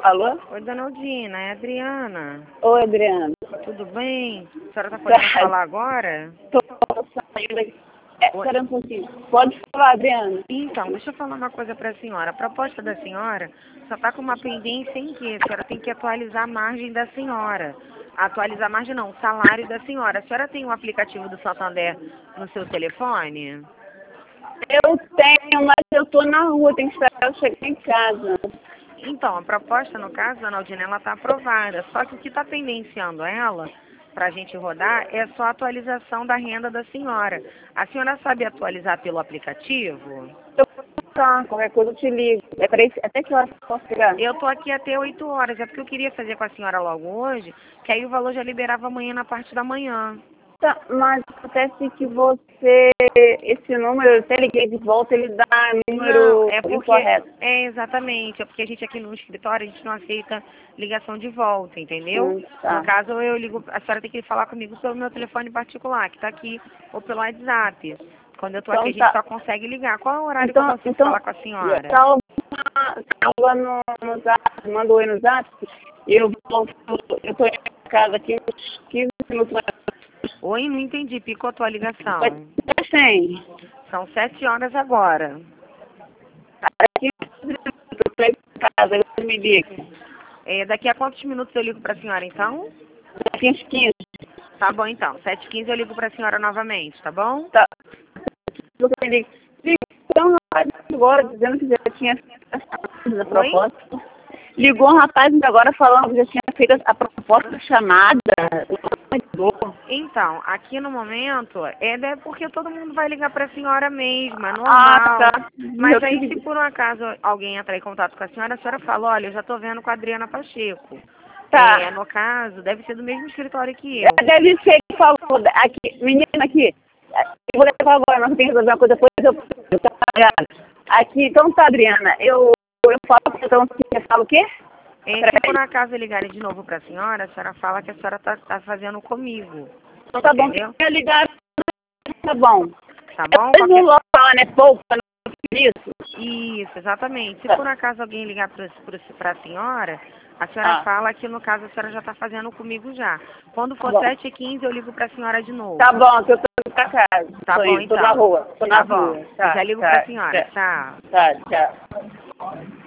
Alô? Oi, dona Aldina, é a Adriana. Oi, Adriana. Tudo bem? A senhora está podendo falar agora? Tô saindo aqui. Oi. Espera um pouquinho. Pode falar, Adriana. Então, deixa eu falar uma coisa para a senhora. A proposta da senhora só está com uma pendência em que a senhora tem que atualizar a margem da senhora. Atualizar a margem não, o salário da senhora. A senhora tem um aplicativo do Santander no seu telefone? Eu tenho, mas eu tô na rua, tem que esperar eu chegar em casa. Então, a proposta, no caso, dona Aldina, ela está aprovada. Só que o que está pendenciando ela, para a gente rodar, é só a atualização da renda da senhora. A senhora sabe atualizar pelo aplicativo? Eu vou passar, qualquer coisa eu te ligo. É pra isso, até que horas eu posso pegar? Eu tô aqui até 8 horas, é porque eu queria fazer com a senhora logo hoje, que aí o valor já liberava amanhã na parte da manhã. Tá, mas acontece que você, esse número, eu até liguei de volta, ele dá Não, número é porque, incorreto. exatamente, é porque a gente aqui no escritório, a gente não aceita ligação de volta, entendeu? Tá. No caso, eu ligo, a senhora tem que falar comigo pelo meu telefone particular, que tá aqui, ou pelo WhatsApp. Quando eu tô aqui, a gente só consegue ligar. Qual é o horário que eu consigo falar com a senhora? Salva no Zap, manda oi no Zap, eu tô em casa aqui uns 15 minutos mais. Oi, não entendi, picou a tua ligação. Mas tem. São 7 horas agora. Aqui eu tô em casa, eu me ligo. Daqui a quantos minutos eu ligo pra senhora, então? Daqui uns 15. Tá bom, então. 7h15 eu ligo pra senhora novamente, tá bom? Tá. Você me liga. Então, um rapaz agora dizendo que já tinha feito a proposta. Ligou um rapaz agora falando que já tinha feito a proposta chamada. Então, aqui no momento, é porque todo mundo vai ligar pra senhora mesma, é normal. Tá. Mas aí, se por um acaso alguém entrar em contato com a senhora fala, olha, eu já tô vendo com a Adriana Pacheco. Tá. No caso, deve ser do mesmo escritório que eu. Deve ser que falou aqui, menina aqui. Eu vou levar agora, mas eu tenho que resolver uma coisa, depois eu tô apagada. Aqui, então tá, Adriana, eu falo, então você fala o quê? Se por um acaso ligarem de novo pra senhora fala que a senhora tá fazendo comigo. Então tá bom, entendeu? quer ligar, tá bom. Tá bom? Não local, né, pouco, isso. Isso, exatamente. Se por acaso alguém ligar pra senhora, a senhora fala que no caso a senhora já tá fazendo comigo já. Quando for 7h15 eu ligo pra senhora de novo. Tá bom, que eu tô indo pra casa. Tá bom, então. Tô na rua, tô na rua. Tá, já ligo pra senhora. Tchau. Tá, tchau.